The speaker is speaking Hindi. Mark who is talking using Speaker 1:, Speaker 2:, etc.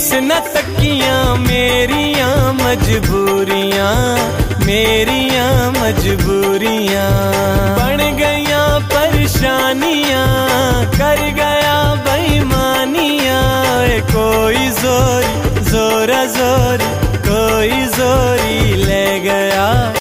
Speaker 1: न तकियां मेरियां मजबूरियां, मेरियां मजबूरियां बन गया परेशानियां, कर गया बेईमानियां। कोई जोरी जोरा जोरी